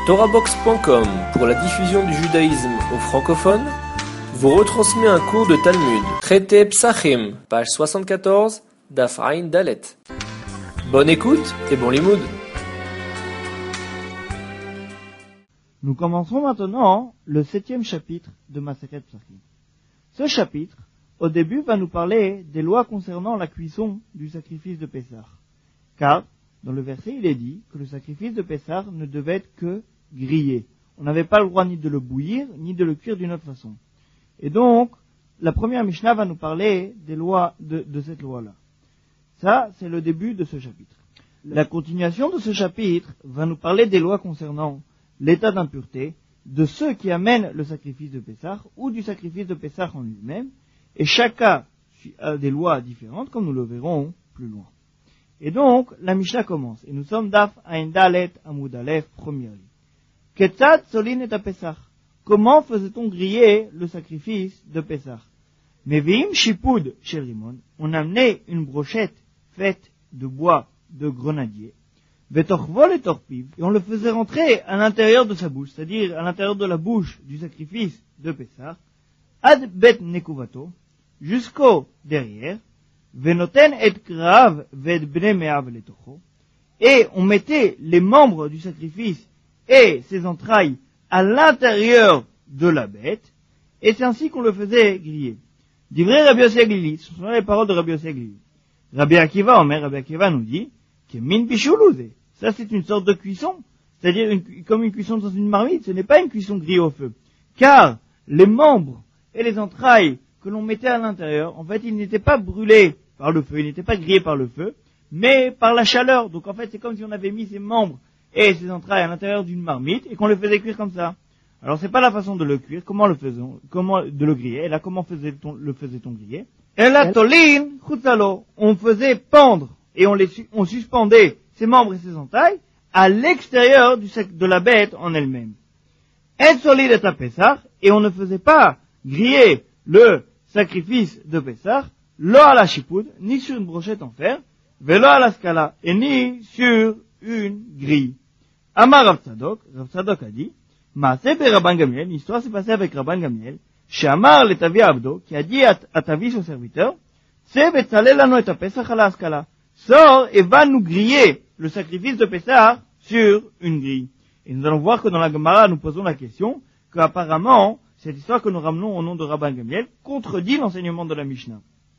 TorahBox.com, pour la diffusion du judaïsme aux francophones, vous retransmet un cours de Talmud, traité Psachim, page 74, Daf Ayin Dalet. Bonne écoute et bon limoud. Nous commencerons maintenant le 7e chapitre de Masechet Psachim. Ce chapitre, au début, va nous parler des lois concernant la cuisson du sacrifice de Pessah. Car, dans le verset, il est dit que le sacrifice de Pessah ne devait être que grillé. On n'avait pas le droit ni de le bouillir, ni de le cuire d'une autre façon. Et donc, la première Mishnah va nous parler des lois de cette loi-là. Ça, c'est le début de ce chapitre. La continuation de ce chapitre va nous parler des lois concernant l'état d'impureté de ceux qui amènent le sacrifice de Pessah ou du sacrifice de Pessah en lui-même. Et chacun a des lois différentes, comme nous le verrons plus loin. Et donc, la Mishnah commence. Et nous sommes Daf Ayin Dalet Amud Aleph, première ligne. Ketzad solin et Pessah. Comment faisait-on griller le sacrifice de Pessah? Meviim shipud shel rimon. On amenait une brochette faite de bois de grenadier. Vetorvol et torpiv. Et on le faisait rentrer à l'intérieur de sa bouche, c'est-à-dire à l'intérieur de la bouche du sacrifice de Pessah. Ad bet nekuvato. Jusqu'au derrière. Venoten et krav ved bnei me'av letocho. Et on mettait les membres du sacrifice et ses entrailles à l'intérieur de la bête, et c'est ainsi qu'on le faisait griller. Divrei Rabbi Yossi Aglili, ce sont les paroles de Rabbi Yossi Aglili. Rabbi Akiva nous dit, que min bishuluze, ça c'est une sorte de cuisson, c'est-à-dire comme une cuisson dans une marmite, ce n'est pas une cuisson grillée au feu, car les membres et les entrailles que l'on mettait à l'intérieur, en fait, ils n'étaient pas brûlés par le feu, ils n'étaient pas grillés par le feu, mais par la chaleur. Donc en fait, c'est comme si on avait mis ces membres et ses entrailles à l'intérieur d'une marmite et qu'on le faisait cuire comme ça. Alors c'est pas la façon de le cuire, comment de le griller, et là comment le faisait-on griller? Et la tolin chutzalo, on faisait pendre et on suspendait ses membres et ses entrailles à l'extérieur de la bête en elle-même. Et solide et à Pessah, et on ne faisait pas griller le sacrifice de Pessah, lo à la chipoud, ni sur une brochette en fer, velo à la scala, et ni sur une grille. Amar Rav Tzadok a dit, Maaseh be Rabban Gamliel, l'histoire s'est passée avec Rabban Gamliel, Shamar le Tavi Abdo, qui a dit à Tavi son serviteur, Tse betzalel lanu et Pessah à la scala, sors et va nous griller le sacrifice de Pessah sur une grille. Et nous allons voir que dans la Gemara, nous posons la question, qu'apparemment, cette histoire que nous ramenons au nom de Rabban Gamliel contredit l'enseignement de la Mishnah.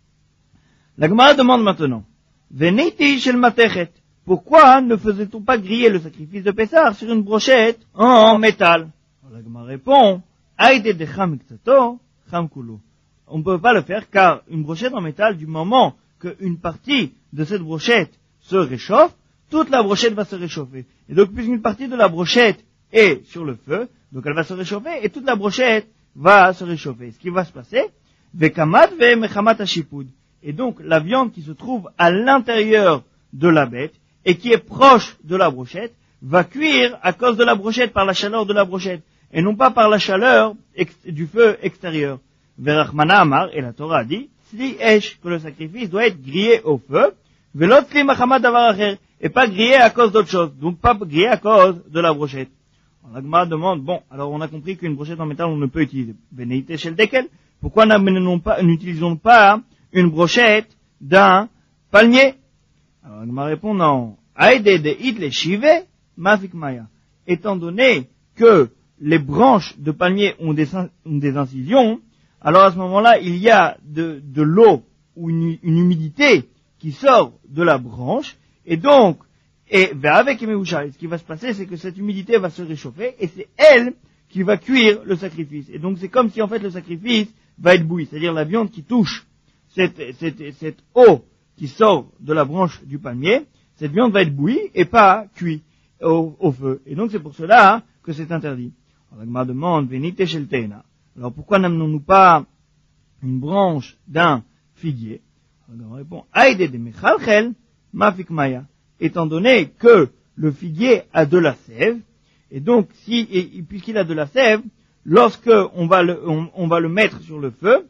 La Gemara demande maintenant, Veniti shel matechet, pourquoi ne faisait-on pas griller le sacrifice de Pessah sur une brochette en métal? Alors la Gemara répond, Aïde de cham ktato, cham kulo. On ne peut pas le faire car une brochette en métal, du moment qu'une partie de cette brochette se réchauffe, toute la brochette va se réchauffer. Et donc puisqu'une partie de la brochette est sur le feu, donc elle va se réchauffer et toute la brochette va se réchauffer. Ce qui va se passer, Vekamat ve mechamat hashipud. Et donc la viande qui se trouve à l'intérieur de la bête et qui est proche de la brochette va cuire à cause de la brochette, par la chaleur de la brochette, et non pas par la chaleur du feu extérieur. Verachmana Amar, et la Torah a dit, Sli Esh, que le sacrifice doit être grillé au feu, Velot Sli Machamat Davar Acher, et pas grillé à cause d'autre chose, donc pas grillé à cause de la brochette. Alors, la Gemara demande, bon, alors on a compris qu'une brochette en métal on ne peut utiliser. Veneite Shel Dekel, pourquoi n'utilisons pas une brochette d'un palmier? Alors la Gemara répond, non. Aïde de hitle shive mafik maya. Étant donné que les branches de palmier ont des incisions, alors à ce moment-là, il y a de l'eau ou une humidité qui sort de la branche, et donc, avec ce qui va se passer, c'est que cette humidité va se réchauffer, et c'est elle qui va cuire le sacrifice. Et donc c'est comme si en fait le sacrifice va être bouilli, c'est-à-dire la viande qui touche cette eau qui sort de la branche du palmier, cette viande va être bouillie et pas cuite au feu. Et donc c'est pour cela que c'est interdit. Alors la Gemara demande, Venite shel teina. Alors pourquoi n'amenons-nous pas une branche d'un figuier? Alors la Gemara répond, Aïde de mechalchel mafik maya. Étant donné que le figuier a de la sève, et donc puisqu'il a de la sève, lorsque on va le mettre sur le feu,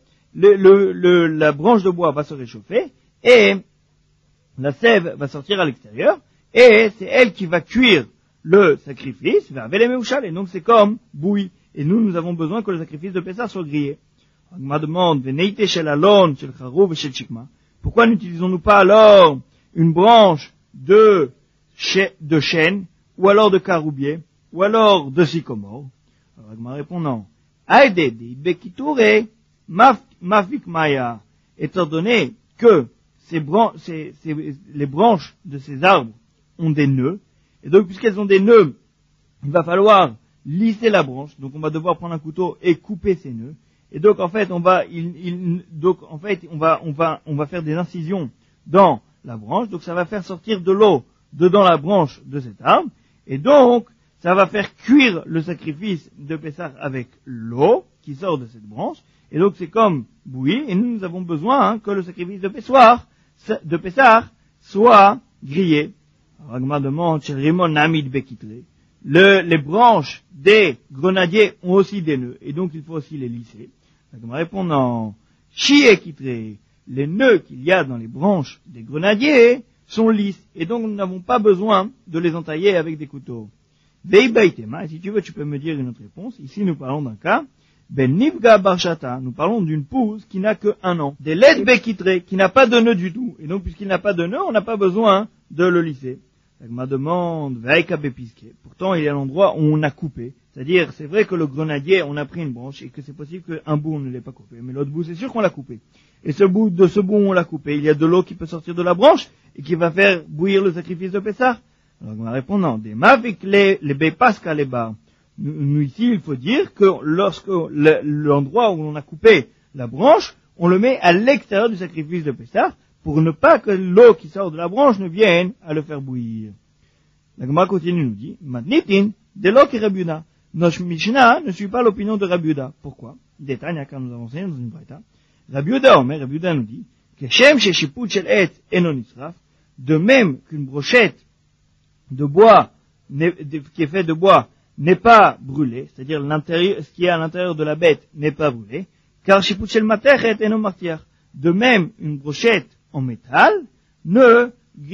la branche de bois va se réchauffer, et la sève va sortir à l'extérieur, et c'est elle qui va cuire le sacrifice, et donc c'est comme bouilli. Et nous avons besoin que le sacrifice de Pessah soit grillé. Agma demande, pourquoi n'utilisons-nous pas alors une branche de chêne, ou alors de caroubier, ou alors de sycomore? Alors Agma répond non. Étant donné que les branches de ces arbres ont des nœuds, et donc puisqu'elles ont des nœuds, il va falloir lisser la branche, donc on va devoir prendre un couteau et couper ces nœuds, et donc en fait on va faire des incisions dans la branche, donc ça va faire sortir de l'eau dedans la branche de cet arbre, et donc ça va faire cuire le sacrifice de Pessah avec l'eau qui sort de cette branche, et donc c'est comme bouilli, et nous avons besoin que le sacrifice de Pessah soit grillé. Agma demande, les branches des grenadiers ont aussi des nœuds, et donc il faut aussi les lisser. Agma répond non, les nœuds qu'il y a dans les branches des grenadiers sont lisses, et donc nous n'avons pas besoin de les entailler avec des couteaux. Et si tu veux, tu peux me dire une autre réponse. Ici, nous parlons d'un cas. Ben Nivga Barshata, nous parlons d'une pousse qui n'a que 1 an. Des led Bekitre, qui n'a pas de nœud du tout. Et donc, puisqu'il n'a pas de nœud, on n'a pas besoin de le lisser. Agma demande, Veika Bepiske. Pourtant, il y a l'endroit où on a coupé. C'est-à-dire, c'est vrai que le grenadier, on a pris une branche et que c'est possible qu'un bout, on ne l'ait pas coupé. Mais l'autre bout, c'est sûr qu'on l'a coupé. Et ce bout où on l'a coupé, il y a de l'eau qui peut sortir de la branche et qui va faire bouillir le sacrifice de Pessah. Alors, on va répondre non. Des mavik les bepaska les bar. Nous, ici, il faut dire que lorsque l'endroit où on a coupé la branche, on le met à l'extérieur du sacrifice de Pessah pour ne pas que l'eau qui sort de la branche ne vienne à le faire bouillir. La Gemara continue, nous dit, Matnitin, de l'eau qui Rabiuda. Notre Mishnah ne suit pas l'opinion de Rabiuda. Pourquoi? Détail, car nous avons enseigné dans une braïta. Rabiuda nous dit, que Shem sheshiput shel et enon israf, de même qu'une brochette de bois, qui est faite de bois, n'est pas brûlé, c'est-à-dire ce qui est à l'intérieur de la bête n'est pas brûlé, car shiput shel matechet eno martiar. De même, une brochette en métal ne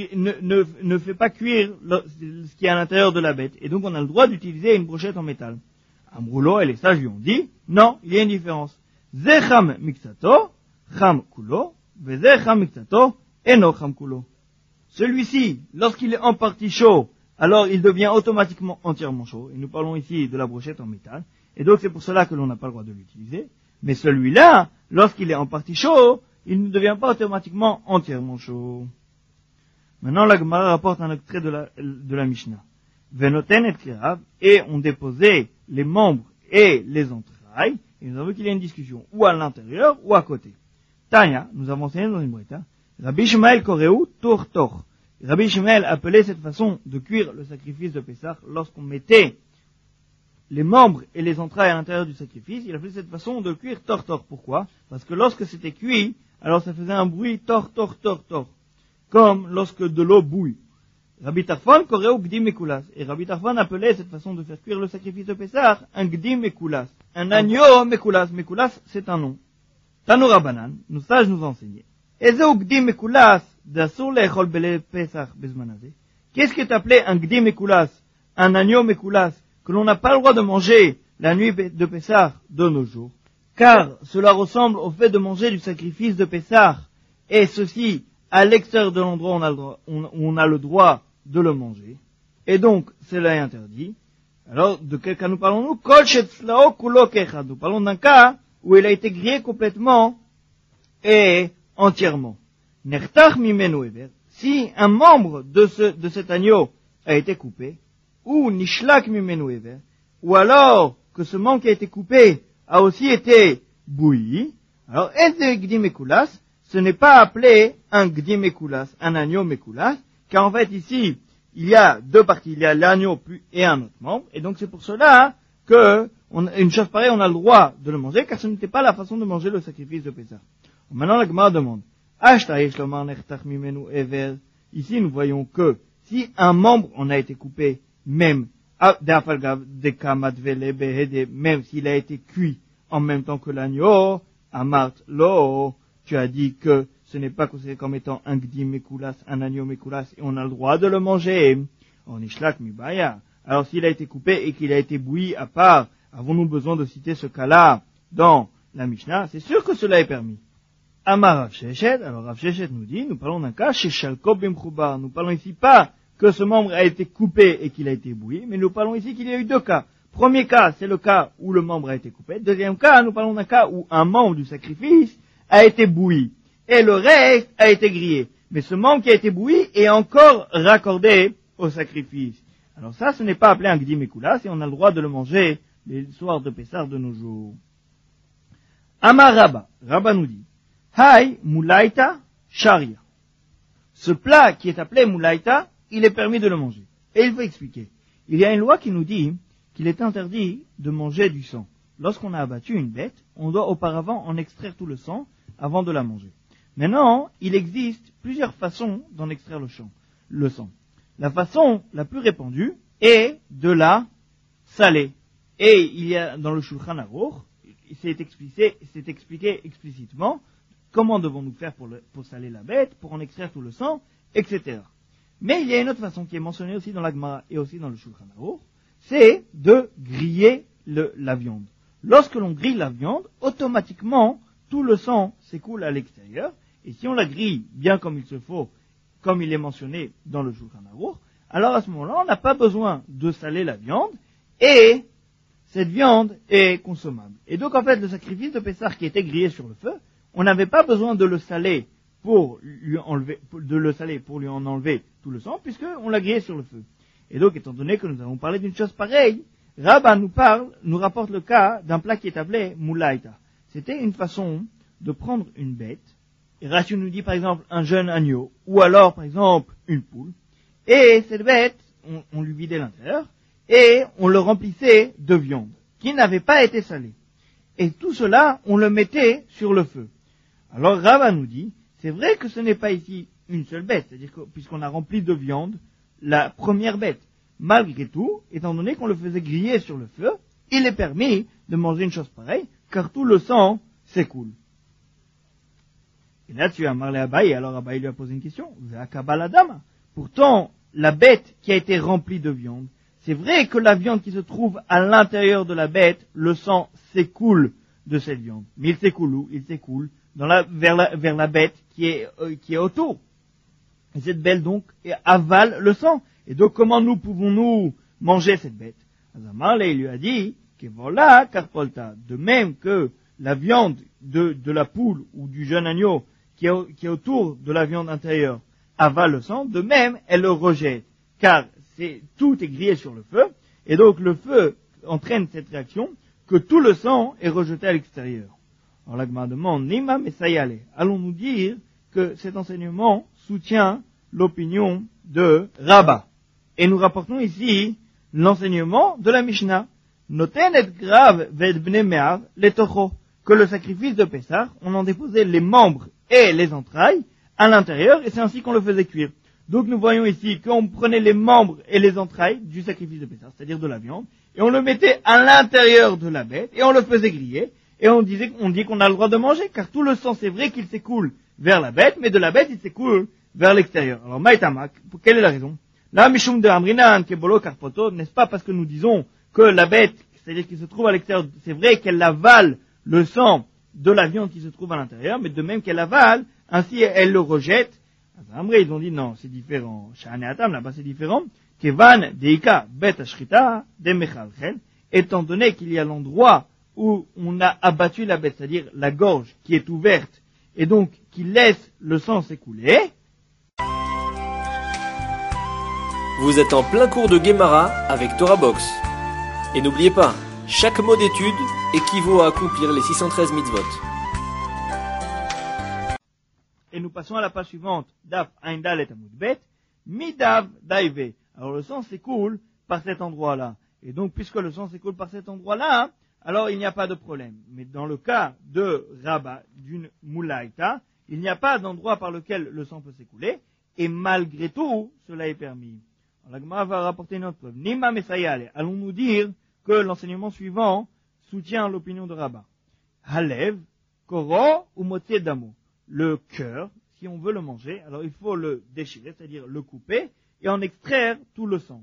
fait pas cuire ce qui est à l'intérieur de la bête. Et donc on a le droit d'utiliser une brochette en métal. Amroulo et les sages lui ont dit, non, il y a une différence. Zecham miksato, cham kulo, vezecham miksato, eno cham kulo. Celui-ci, lorsqu'il est en partie chaud, alors il devient automatiquement entièrement chaud. Et nous parlons ici de la brochette en métal. Et donc c'est pour cela que l'on n'a pas le droit de l'utiliser. Mais celui-là, lorsqu'il est en partie chaud, il ne devient pas automatiquement entièrement chaud. Maintenant, la Gemara rapporte un extrait de la Mishnah. Venoten et kirav, et on déposait les membres et les entrailles, et nous avons vu qu'il y a une discussion, ou à l'intérieur, ou à côté. Tanya, nous avons enseigné dans une braïta, Rabbi Shmuel Koreu Tor. Rabbi Shmuel appelait cette façon de cuire le sacrifice de Pessah lorsqu'on mettait les membres et les entrailles à l'intérieur du sacrifice, il appelait cette façon de cuire tor. Pourquoi? Parce que lorsque c'était cuit, alors ça faisait un bruit tor, comme lorsque de l'eau bouille. Rabbi Tarfon Koreu Gdim Mekulas, et Rabbi Tarfon appelait cette façon de faire cuire le sacrifice de Pessah un Gdim Mekulas, un agneau Mekulas. Mekulas, c'est un nom. Tanu Rabbanan, nos sages nous enseignaient. Ezeu Gdim Mekulas d'Asur lechol bele Pesach bezmanazé. Qu'est-ce qui est appelé un Gdim Mekulas, un agneau Mekulas, que l'on n'a pas le droit de manger la nuit de Pessah de nos jours? Car cela ressemble au fait de manger du sacrifice de Pessah, et ceci à l'extérieur de l'endroit où on a le droit de le manger. Et donc, cela est interdit. Alors, de quel cas nous parlons-nous? Kol shetzlao kulo kechad. Nous parlons d'un cas où il a été grillé complètement et entièrement. Nechtach mimenu ever. Si un membre de cet agneau a été coupé, ou nishlak mimenu ever, ou alors que ce membre qui a été coupé a aussi été bouilli, alors eze gdim mekulas, ce n'est pas appelé un gdim mekulas, un agneau mekulas, car en fait ici, il y a deux parties, il y a l'agneau et un autre membre, et donc c'est pour cela que une chose pareille, on a le droit de le manger, car ce n'était pas la façon de manger le sacrifice de Pessah. Maintenant la Gemara demande, ici nous voyons que si un membre en a été coupé, même s'il a été cuit en même temps que l'agneau, amart lo, tu as dit que ce n'est pas considéré comme étant un gdim mekulas, un agneau mekulas, et on a le droit de le manger. On ishlak mibaya. Alors s'il a été coupé et qu'il a été bouilli à part, avons-nous besoin de citer ce cas-là dans la Mishnah? C'est sûr que cela est permis. Amar Rav Sheshet, alors Rav Sheshet nous dit, nous parlons d'un cas chez Shalko Bimchoubar. Nous parlons ici pas que ce membre a été coupé et qu'il a été bouilli, mais nous parlons ici qu'il y a eu deux cas. Premier cas, c'est le cas où le membre a été coupé. Deuxième cas, nous parlons d'un cas où un membre du sacrifice a été bouilli et le reste a été grillé. Mais ce membre qui a été bouilli est encore raccordé au sacrifice. Alors ça, ce n'est pas appelé un gdim ekula, et on a le droit de le manger les soirs de Pessah de nos jours. Amar Rabba, Rabba nous dit, Hai moulaïta sharia. Ce plat qui est appelé moulaïta, il est permis de le manger. Et il faut expliquer. Il y a une loi qui nous dit qu'il est interdit de manger du sang. Lorsqu'on a abattu une bête, on doit auparavant en extraire tout le sang avant de la manger. Maintenant, il existe plusieurs façons d'en extraire le sang. La façon la plus répandue est de la saler. Et il y a dans le Shulchan Aruch, c'est expliqué explicitement comment devons-nous faire pour saler la bête, pour en extraire tout le sang, etc. Mais il y a une autre façon qui est mentionnée aussi dans la Gemara et aussi dans le Shulchan Aruch, c'est de griller la viande. Lorsque l'on grille la viande, automatiquement, tout le sang s'écoule à l'extérieur, et si on la grille bien comme il se faut, comme il est mentionné dans le Shulchan Aruch, alors à ce moment-là, on n'a pas besoin de saler la viande, et cette viande est consommable. Et donc en fait, le sacrifice de Pessah qui était grillé sur le feu, on n'avait pas besoin de le saler pour lui en enlever tout le sang, puisqu'on l'a grillé sur le feu. Et donc, étant donné que nous avons parlé d'une chose pareille, Rabba nous rapporte le cas d'un plat qui est appelé moulaïta. C'était une façon de prendre une bête, et Rashi nous dit par exemple un jeune agneau, ou alors par exemple une poule, et cette bête, on lui vidait l'intérieur, et on le remplissait de viande, qui n'avait pas été salée. Et tout cela, on le mettait sur le feu. Alors Rabba nous dit, c'est vrai que ce n'est pas ici une seule bête, c'est-à-dire que puisqu'on a rempli de viande la première bête, malgré tout, étant donné qu'on le faisait griller sur le feu, il est permis de manger une chose pareille, car tout le sang s'écoule. Et là, tu as parlé à Abaye, alors Abaye lui a posé une question. Pourtant, la bête qui a été remplie de viande, c'est vrai que la viande qui se trouve à l'intérieur de la bête, le sang s'écoule de cette viande. Mais il s'écoule où? Il s'écoule vers la bête qui est autour. Et cette bête donc avale le sang. Et donc comment nous pouvons-nous manger cette bête? Azamarle, il lui a dit que voilà carpolta. De même que la viande de la poule ou du jeune agneau qui est autour de la viande intérieure avale le sang, de même elle le rejette. Car tout est grillé sur le feu, et donc le feu entraîne cette réaction que tout le sang est rejeté à l'extérieur. Alors la Gemara demande, Nima Mesayale, allons-nous dire que cet enseignement soutient l'opinion de Rabba. Et nous rapportons ici l'enseignement de la Mishnah, Noten et grave ved bnei me'ar letocho, que le sacrifice de Pessah, on en déposait les membres et les entrailles à l'intérieur, et c'est ainsi qu'on le faisait cuire. Donc nous voyons ici qu'on prenait les membres et les entrailles du sacrifice de Pessah, c'est-à-dire de la viande, et on le mettait à l'intérieur de la bête, et on le faisait griller, et on dit qu'on a le droit de manger, car tout le sang, c'est vrai qu'il s'écoule vers la bête, mais de la bête, il s'écoule vers l'extérieur. Alors, Maïtamak, quelle est la raison? La Mishum de Amrinan, Kebolo Karpoto, n'est-ce pas parce que nous disons que la bête, c'est-à-dire qu'il se trouve à l'extérieur, c'est vrai qu'elle avale le sang de la viande qui se trouve à l'intérieur, mais de même qu'elle avale, ainsi elle le rejette. Après, ils ont dit non, c'est différent. Sha'aneatam, là-bas c'est différent. Kevan deika bet ashrita de mechalchel, étant donné qu'il y a l'endroit où on a abattu la bête, c'est-à-dire la gorge qui est ouverte, et donc qui laisse le sang s'écouler. Vous êtes en plein cours de Gemara avec Torah Box. Et n'oubliez pas, chaque mot d'étude équivaut à accomplir les 613 mitzvot. Et nous passons à la page suivante, Daf Aindal et Amud Bet, Midav Daive. Alors le sang s'écoule par cet endroit-là. Et donc puisque le sang s'écoule par cet endroit-là, alors il n'y a pas de problème. Mais dans le cas de Rabba, d'une moulaïta, il n'y a pas d'endroit par lequel le sang peut s'écouler, et malgré tout, cela est permis. Alors, la Gemara va rapporter une autre preuve. Nima Mesayale, allons-nous dire que l'enseignement suivant soutient l'opinion de Rabba. Halev, Koro ou Motse Damo. Le cœur, si on veut le manger, alors il faut le déchirer, c'est-à-dire le couper, et en extraire tout le sang.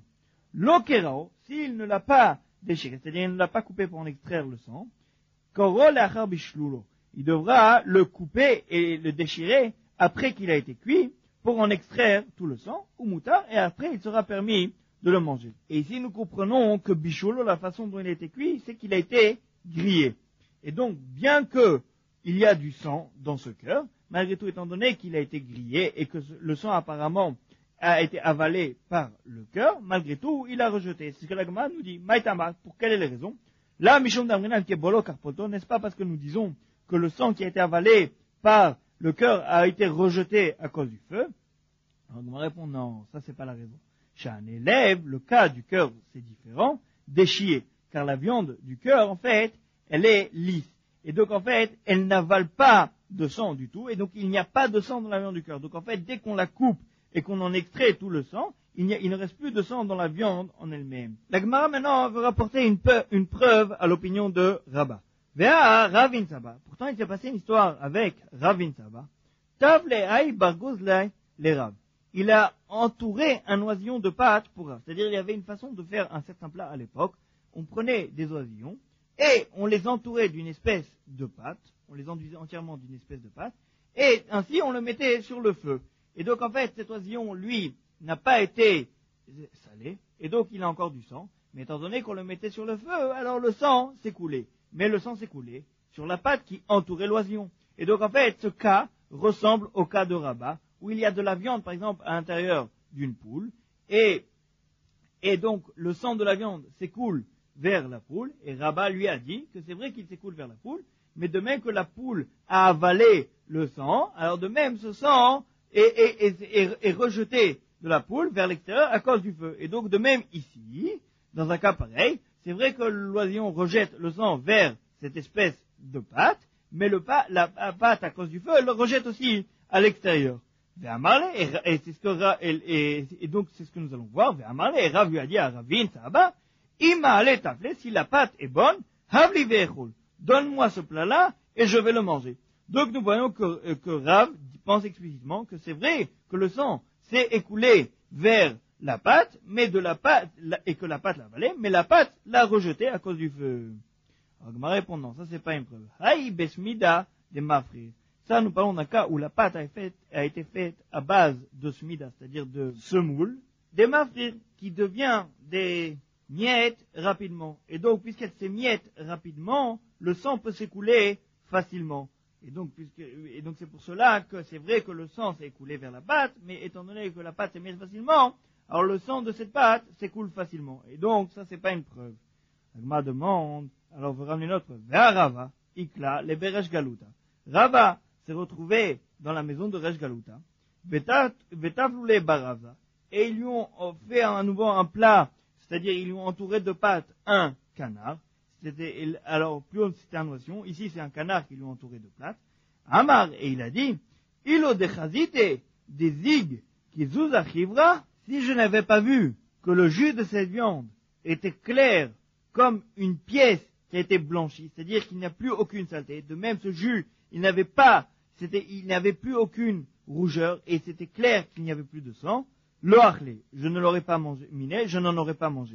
L'okerao, s'il ne l'a pas déchiré, c'est-à-dire il ne l'a pas coupé pour en extraire le sang, koro leachar bishlulo. Il devra le couper et le déchirer après qu'il a été cuit pour en extraire tout le sang, ou moutar, et après il sera permis de le manger. Et ici nous comprenons que bishulo, la façon dont il a été cuit, c'est qu'il a été grillé. Et donc, bien que il y a du sang dans ce cœur, malgré tout, étant donné qu'il a été grillé et que le sang apparemment a été avalé par le cœur, malgré tout, il a rejeté. C'est ce que la Gemara nous dit. Maïtama, pour quelles sont les raisons? Là, Mishom Damrinan qui est bolo karpoto, n'est-ce pas parce que nous disons que le sang qui a été avalé par le cœur a été rejeté à cause du feu? Alors, on répond non, ça c'est pas la raison. Chez un élève, le cas du cœur c'est différent, déchié, car la viande du cœur, en fait, elle est lisse. Et donc, en fait, elle n'avale pas de sang du tout, et donc il n'y a pas de sang dans la viande du cœur. Donc, en fait, dès qu'on la coupe et qu'on en extrait tout le sang, il ne reste plus de sang dans la viande en elle-même. La Gemara maintenant veut rapporter une preuve à l'opinion de Rabba. Vea Ravin Saba. Pourtant, il s'est passé une histoire avec Ravin Saba. Tavle ay bargozlay les Rav. Il a entouré un oisillon de pâte pour Rav. C'est-à-dire, il y avait une façon de faire un certain plat à l'époque. On prenait des oisillons et on les entourait d'une espèce de pâte. On les enduisait entièrement d'une espèce de pâte. Et ainsi, on le mettait sur le feu. Et donc, en fait, cet oisillon, lui, n'a pas été salé. Et donc, il a encore du sang. Mais étant donné qu'on le mettait sur le feu, alors le sang s'est coulé. Mais le sang s'est coulé sur la pâte qui entourait l'oisillon. Et donc, en fait, ce cas ressemble au cas de Rabat, où il y a de la viande, par exemple, à l'intérieur d'une poule. Et donc, le sang de la viande s'écoule vers la poule. Et Rabat lui a dit que c'est vrai qu'il s'écoule vers la poule. Mais de même que la poule a avalé le sang, alors de même ce sang est rejeté de la poule vers l'extérieur à cause du feu. Et donc de même ici, dans un cas pareil, c'est vrai que l'oisillon rejette le sang vers cette espèce de pâte, mais la pâte à cause du feu, elle le rejette aussi à l'extérieur. Et donc c'est ce que nous allons voir. Et Rav lui a dit à Ravin Saba, si la pâte est bonne, havli ve'echol. Donne-moi ce plat-là et je vais le manger. Donc nous voyons que Rav pense explicitement que c'est vrai que le sang s'est écoulé vers la pâte, et que la pâte l'a avalé, mais la pâte l'a rejeté à cause du feu. Alors Gemara répond non, ça c'est pas une preuve. Haï besmida de mafrir. Ça nous parlons d'un cas où la pâte a été faite à base de smida, c'est-à-dire de semoule, des mafrir qui devient des miettes rapidement. Et donc puisqu'elle s'émiette rapidement, le sang peut s'écouler facilement. Et donc c'est pour cela que c'est vrai que le sang s'est écoulé vers la pâte, mais étant donné que la pâte s'émiette facilement, alors le sang de cette pâte s'écoule facilement. Et donc ça c'est pas une preuve. Agma demande, alors on va ramener notre preuve. Vers Rava, Ikla, les Beresh Galuta. Rava s'est retrouvé dans la maison de Resh Galuta, Betavlule Baraza, et ils lui ont fait à nouveau un plat, c'est-à-dire ils lui ont entouré de pâte un canard. Alors, plus haut c'était un oisillon, ici c'est un canard qui lui a entouré de pâte. Amar, et il a dit, Ilo de chazite, des zig, qui zouzachivra, si je n'avais pas vu que le jus de cette viande était clair comme une pièce qui a été blanchie, c'est-à-dire qu'il n'y a plus aucune saleté. De même, ce jus, il n'avait plus aucune rougeur, et c'était clair qu'il n'y avait plus de sang. Le achlé, je ne l'aurais pas mangé, miné, je n'en aurais pas mangé.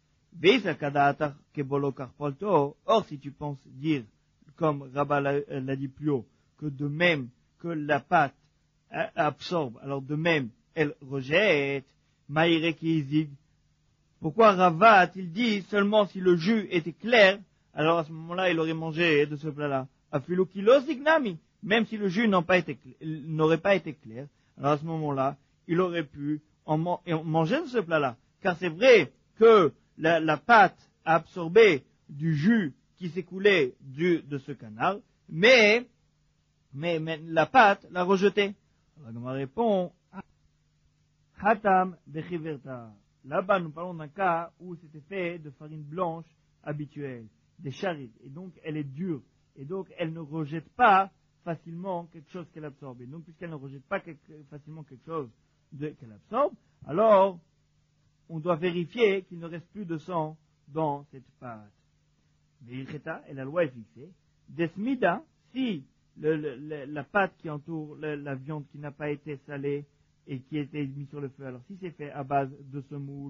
Or, si tu penses dire, comme Rabat l'a dit plus haut, que de même que la pâte absorbe, alors de même elle rejette, maïre qui zig. Pourquoi Rabat a-t-il dit seulement si le jus était clair, alors à ce moment-là il aurait mangé de ce plat-là. Afilo kilo zignami, même si le jus n'aurait pas été clair, alors à ce moment-là il aurait pu manger de ce plat-là. Car c'est vrai que la pâte a absorbé du jus qui s'écoulait de ce canard, mais la pâte l'a rejeté. Alors on répond, Hatam bechiverta. Là-bas, nous parlons d'un cas où c'était fait de farine blanche habituelle, des charites, et donc elle est dure, et donc elle ne rejette pas facilement quelque chose qu'elle absorbe. Et donc puisqu'elle ne rejette pas facilement quelque chose qu'elle absorbe, alors on doit vérifier qu'il ne reste plus de sang dans cette pâte. Et la loi est fixée. Desmida, si la pâte qui entoure la viande qui n'a pas été salée et qui a été mise sur le feu, alors si c'est fait à base de semoule,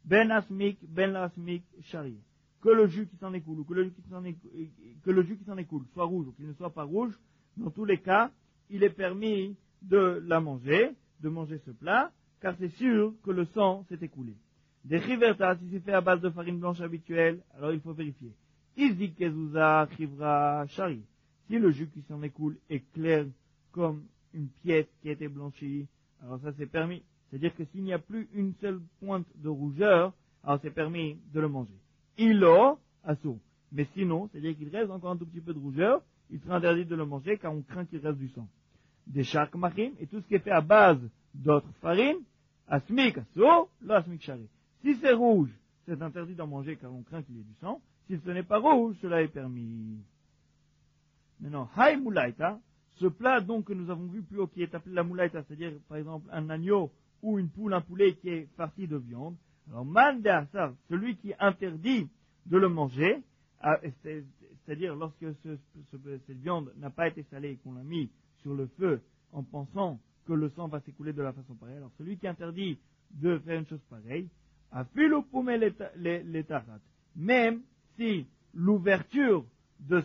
ben asmik, ben la asmik, shari. Que le jus qui s'en écoule, ou que le jus qui s'en écoule soit rouge ou qu'il ne soit pas rouge, dans tous les cas, il est permis de manger ce plat, car c'est sûr que le sang s'est écoulé. Des chiverta, si c'est fait à base de farine blanche habituelle, alors il faut vérifier. Izik kezuza chivra shari. Si le jus qui s'en écoule est clair comme une pièce qui a été blanchie, alors ça c'est permis. C'est-à-dire que s'il n'y a plus une seule pointe de rougeur, alors c'est permis de le manger. Ilo, asso. Mais sinon, c'est-à-dire qu'il reste encore un tout petit peu de rougeur, il sera interdit de le manger car on craint qu'il reste du sang. Des shark machim, et tout ce qui est fait à base d'autres farines, asmik asso, lo asmik shari. Si c'est rouge, c'est interdit d'en manger car on craint qu'il y ait du sang. Si ce n'est pas rouge, cela est permis. Maintenant, hay moulaïta, ce plat donc que nous avons vu plus haut qui est appelé la moulaïta, c'est-à-dire par exemple un agneau ou une poule, un poulet qui est farci de viande. Alors, mandasa, celui qui interdit de le manger, c'est-à-dire lorsque cette viande n'a pas été salée et qu'on l'a mis sur le feu en pensant que le sang va s'écouler de la façon pareille. Alors, celui qui interdit de faire une chose pareille, a filo poume les tarat. Même si l'ouverture de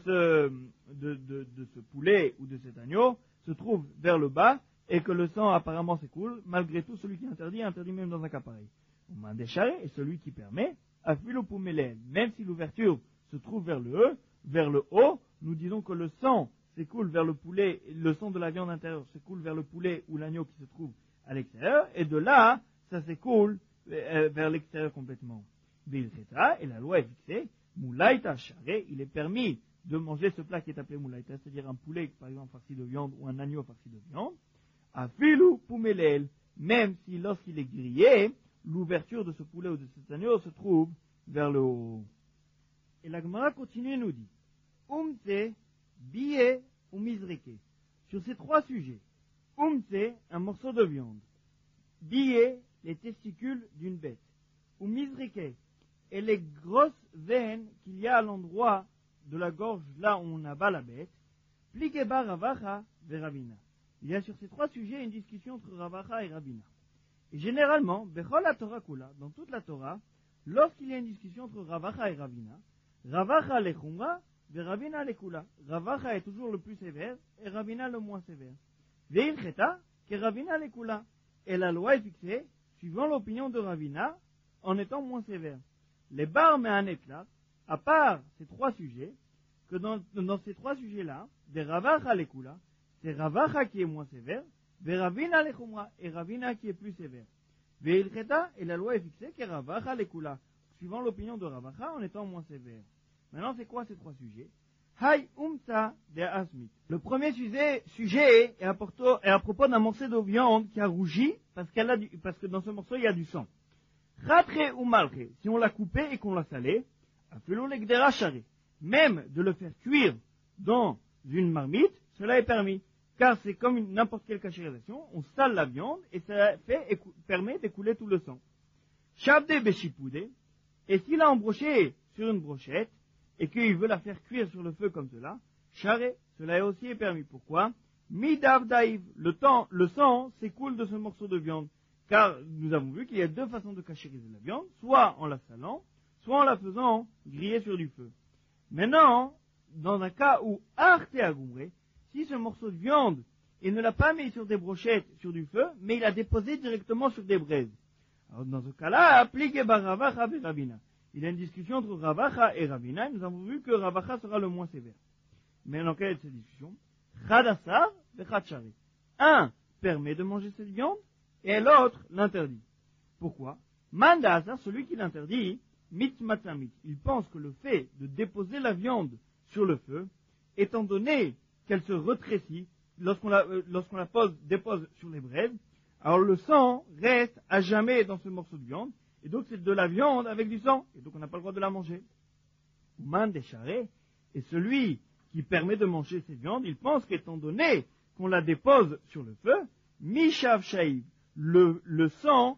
ce poulet ou de cet agneau se trouve vers le bas et que le sang apparemment s'écoule, malgré tout, celui qui interdit même dans un cas pareil. On m'a décharé, et celui qui permet, a filo poume même si l'ouverture se trouve vers le haut, nous disons que le sang s'écoule vers le poulet, le sang de la viande intérieure s'écoule vers le poulet ou l'agneau qui se trouve à l'extérieur, et de là, ça s'écoule vers l'extérieur complètement. Et la loi est fixée, moulaïta charé, il est permis de manger ce plat qui est appelé moulaïta, c'est-à-dire un poulet, par exemple, farci de viande, ou un agneau farci de viande, à filou poumelel, même si lorsqu'il est grillé, l'ouverture de ce poulet ou de cet agneau se trouve vers le haut. Et la Gemara continue et nous dit, umtse, billet ou mizreke. Sur ces trois sujets, umtse, un morceau de viande, billet, les testicules d'une bête, ou mizreke, et les grosses veines qu'il y a à l'endroit de la gorge là où on abat la bête, pligeba ravacha veravina. Il y a sur ces trois sujets une discussion entre Ravacha et Ravina. Et généralement, bechol la Torah kula, dans toute la Torah, lorsqu'il y a une discussion entre Ravacha et Ravina, Ravacha le chumra, veravina le kula. Ravacha est toujours le plus sévère et Ravina le moins sévère. Veil cheta, que Ravina le kula. Et la loi est fixée, suivant l'opinion de Ravina, en étant moins sévère. Les bar me'anet là, à part ces trois sujets, que dans ces trois sujets-là, des Ravacha le kula, c'est Ravacha qui est moins sévère, Veravina le chumra, et Ravina qui est plus sévère. Veil cheta, et la loi est fixée, que Ravacha le kula, suivant l'opinion de Ravacha, en étant moins sévère. Maintenant, c'est quoi ces trois sujets? Hay umta de asmit. Le premier sujet est à propos d'un morceau de viande qui a rougi parce que dans ce morceau il y a du sang. Chatre ou malche, si on l'a coupé et qu'on l'a salé, afelo legdera charé. Même de le faire cuire dans une marmite, cela est permis. Car c'est comme n'importe quelle cachérisation, on sale la viande et ça permet d'écouler tout le sang. Shabde beshipude, et s'il a embroché sur une brochette, et qu'il veut la faire cuire sur le feu comme cela, charé, cela est aussi permis. Pourquoi? Midav daïv, le sang s'écoule de ce morceau de viande. Car nous avons vu qu'il y a deux façons de cachériser la viande, soit en la salant, soit en la faisant griller sur du feu. Maintenant, dans un cas où arte agumré, si ce morceau de viande, il ne l'a pas mis sur des brochettes, sur du feu, mais il l'a déposé directement sur des braises. Alors dans ce cas-là, appliquez baravacha et Ravina. Il y a une discussion entre Ravacha et Ravina, et nous avons vu que Ravacha sera le moins sévère. Mais dans quelle est cette discussion? Chadassar et Chadchari. Un permet de manger cette viande, et l'autre l'interdit. Pourquoi? Mandasa, celui qui l'interdit, mitmatsamit. Il pense que le fait de déposer la viande sur le feu, étant donné qu'elle se rétrécit lorsqu'on la dépose sur les braises, alors le sang reste à jamais dans ce morceau de viande, et donc c'est de la viande avec du sang, et donc on n'a pas le droit de la manger. Ouman décharé, et celui qui permet de manger cette viande, il pense qu'étant donné qu'on la dépose sur le feu, mishav shaïv, le sang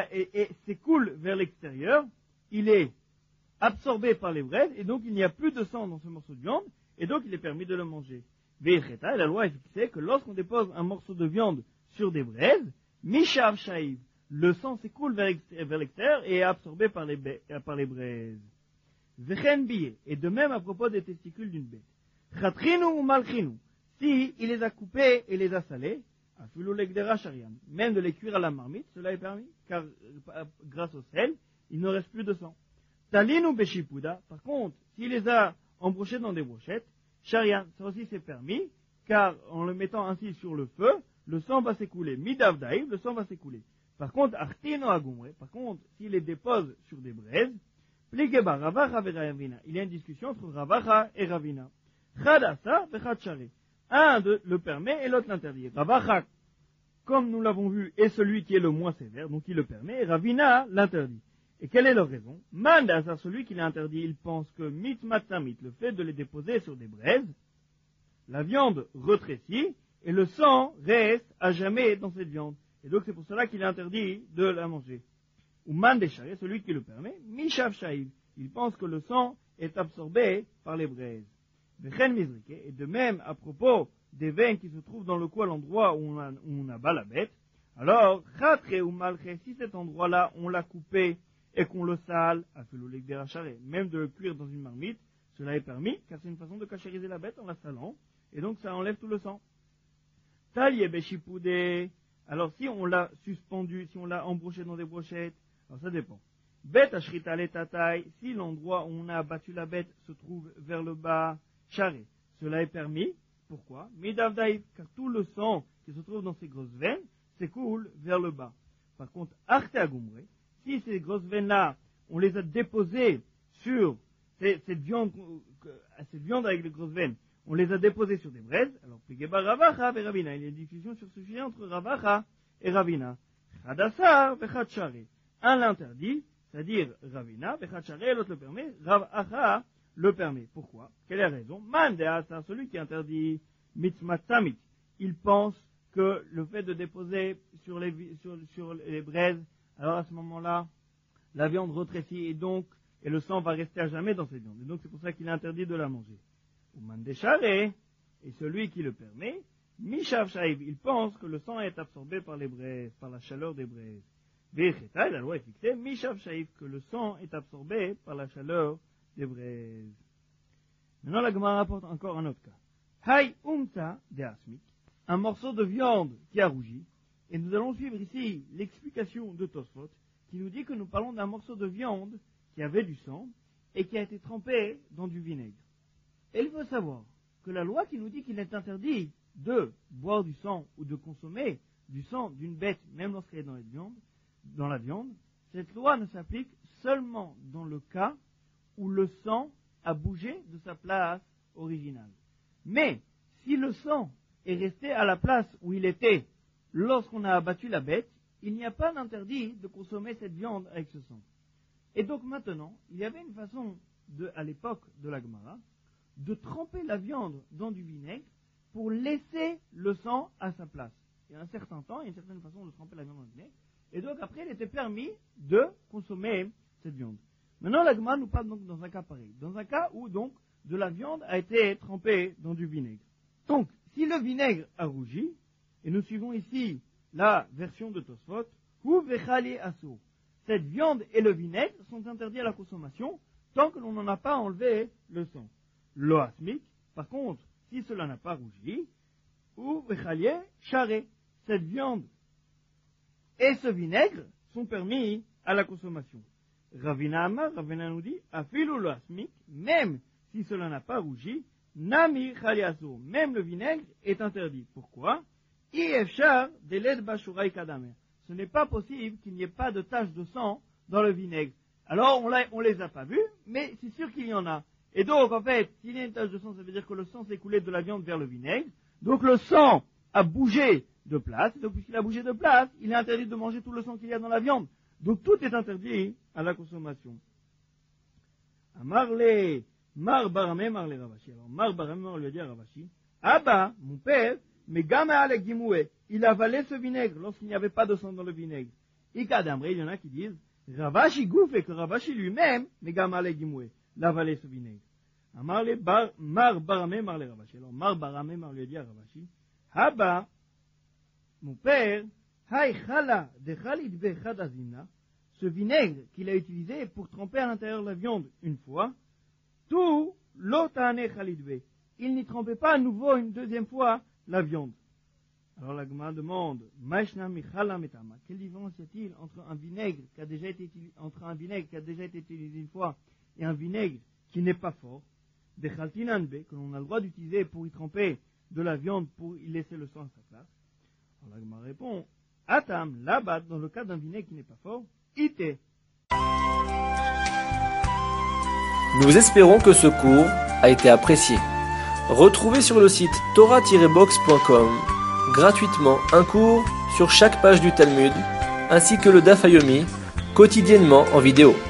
s'écoule vers l'extérieur, il est absorbé par les braises, et donc il n'y a plus de sang dans ce morceau de viande, et donc il est permis de le manger. Ve'echeta, et la loi est fixée que lorsqu'on dépose un morceau de viande sur des braises, mishav shaïv, le sang s'écoule vers l'extérieur et est absorbé par les braises. Vechen biye, et de même à propos des testicules d'une bête. Chatrinu ou malchinu, si il les a coupés et les a salés, afilu legdera sharian, même de les cuire à la marmite, cela est permis, car grâce au sel, il ne reste plus de sang. Talinu beshipuda, par contre, s'il les a embrochés dans des brochettes, sharian, ça aussi c'est permis, car en le mettant ainsi sur le feu, le sang va s'écouler. Midavdaïv, le sang va s'écouler. Par contre, artino agumre, par contre, s'il les dépose sur des braises, pligeba ravacha ve ravina, il y a une discussion entre ravacha et ravina. Chadasa ve chadshare. Un le permet et l'autre l'interdit. Ravacha, comme nous l'avons vu, est celui qui est le moins sévère, donc il le permet, et ravina l'interdit. Et quelle est leur raison? Mandasa, celui qui l'interdit, il pense que mitmatamit, le fait de les déposer sur des braises, la viande rétrécit, et le sang reste à jamais dans cette viande. Et donc c'est pour cela qu'il est interdit de la manger. Ou mandeshare, celui qui le permet, mishav shaïv, il pense que le sang est absorbé par les braises. Vechen mizrike, et de même à propos des veines qui se trouvent dans le cou à l'endroit où on abat la bête, alors, chatre ou malche, si cet endroit-là on l'a coupé et qu'on le sale, même de le cuire dans une marmite, cela est permis, car c'est une façon de cachériser la bête en la salant, et donc ça enlève tout le sang. Talie beshipoudé, alors si on l'a suspendu, si on l'a embroché dans des brochettes, alors ça dépend. Bête ashrita letatai, si l'endroit où on a abattu la bête se trouve vers le bas, charé, cela est permis. Pourquoi? Midavdaïv, car tout le sang qui se trouve dans ces grosses veines s'écoule vers le bas. Par contre, arte agumre, si ces grosses veines-là, on les a déposées sur cette viande avec les grosses veines, on les a déposées sur des braises, alors, pigeba ravacha ve ravina, il y a une discussion sur ce sujet entre ravacha et ravina. Chadasar ve chadshare, un l'interdit, c'est-à-dire ravina, ve chadshare, l'autre le permet, ravacha le permet. Pourquoi? Quelle est la raison? Mandeasa, celui qui interdit mitzmatamit, il pense que le fait de déposer sur les braises, alors à ce moment-là, la viande rétrécit et le sang va rester à jamais dans cette viande. Et donc c'est pour ça qu'il est interdit de la manger. Ou mandeshare, et celui qui le permet, mishav shaïv, il pense que le sang est absorbé par les braises, par la chaleur des braises. Vecheta, la loi est fixée, mishav shaïv, que le sang est absorbé par la chaleur des braises. Maintenant la Gemara rapporte encore un autre cas. Hay umta de asmik, un morceau de viande qui a rougi, et nous allons suivre ici l'explication de Tosfot, qui nous dit que nous parlons d'un morceau de viande qui avait du sang, et qui a été trempé dans du vinaigre. Et il faut savoir que la loi qui nous dit qu'il est interdit de boire du sang ou de consommer du sang d'une bête, même lorsqu'elle est dans la viande, cette loi ne s'applique seulement dans le cas où le sang a bougé de sa place originale. Mais si le sang est resté à la place où il était lorsqu'on a abattu la bête, il n'y a pas d'interdit de consommer cette viande avec ce sang. Et donc maintenant, il y avait une façon, à l'époque de la Gemara, de tremper la viande dans du vinaigre pour laisser le sang à sa place. Il y a un certain temps, il y a une certaine façon de tremper la viande dans le vinaigre, et donc après il était permis de consommer cette viande. Maintenant la Gemara nous parle donc dans un cas pareil, dans un cas où donc de la viande a été trempée dans du vinaigre. Donc, si le vinaigre a rougi, et nous suivons ici la version de Tosfot, hu vechali asur, cette viande et le vinaigre sont interdits à la consommation tant que l'on n'en a pas enlevé le sang. Loasmik, par contre, si cela n'a pas rougi, ou vechalié charé, cette viande et ce vinaigre sont permis à la consommation. Ravina Amar, Ravina nous dit, afilu loasmik, même si cela n'a pas rougi, nami chaliaso, même le vinaigre est interdit. Pourquoi? Iefshar deled bashurai kadamer. Ce n'est pas possible qu'il n'y ait pas de taches de sang dans le vinaigre. Alors, on les a pas vues, mais c'est sûr qu'il y en a. Et donc, en fait, s'il y a une tache de sang, ça veut dire que le sang s'est coulé de la viande vers le vinaigre. Donc, le sang a bougé de place. Donc, puisqu'il a bougé de place, il est interdit de manger tout le sang qu'il y a dans la viande. Donc, tout est interdit à la consommation. Amarle, Mar Baramé, Marle Ravashi. Alors, Mar Baramé, on lui a dit à Ravashi, Abba, mon père, mais Gama Ale Gimoué, il avalait ce vinaigre lorsqu'il n'y avait pas de sang dans le vinaigre. Ikadamre, il y en a qui disent, Ravashi gouffe et que Ravashi lui-même, mais Gama Ale Gimoué, l'avalait ce vinaigre. Mar Baramé, Marle Ravashi. Alors, Mar Baramé, Mar lui a dit à Ravashi, Abba, mon père, Hay chala de chalidbe chadazina, ce vinaigre qu'il a utilisé pour tremper à l'intérieur de la viande une fois, tout l'otane chalidbe. Il n'y trempait pas à nouveau une deuxième fois la viande. Alors la Gemara demande, Maishna michala metama, quelle différence y a-t-il entre un vinaigre qui a déjà été utilisé une fois et un vinaigre qui n'est pas fort, des chaltinanbe, que l'on a le droit d'utiliser pour y tremper de la viande pour y laisser le sang à sa place. Alors la Gemara répond, Atam, là-bas, dans le cas d'un vinaigre qui n'est pas fort, ite. Nous espérons que ce cours a été apprécié. Retrouvez sur le site torah-box.com gratuitement un cours sur chaque page du Talmud, ainsi que le Daf Yomi, quotidiennement en vidéo.